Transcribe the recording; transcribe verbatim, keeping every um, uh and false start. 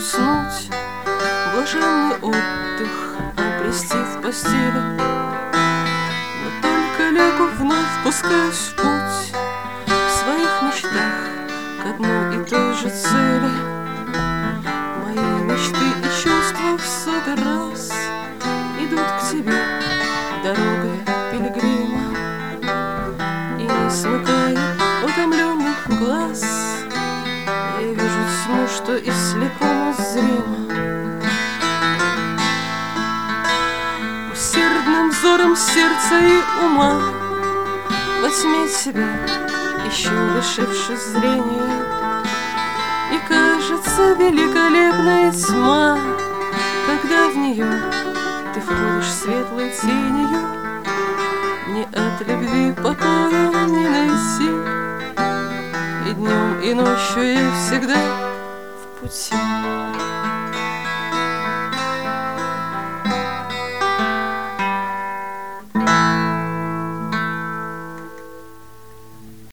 уснуть, блаженный отдых обрести в постели. Но только лягу вновь, пускаюсь в путь, в своих мечтах к одной и той же цели. Мои мечты и чувства в сотый раз идут к тебе дорогой пилигрима, и не смыкая утомленных глаз, я вижу тьму, что и слепому зримо. Усердным взором сердца и ума во тьме тебя ищу, лишившись зрения, и кажется великолепная тьма, когда в нее ты входишь светлой тенью. Мне от любви покоя не найти, и днем, и ночью я всегда в пути.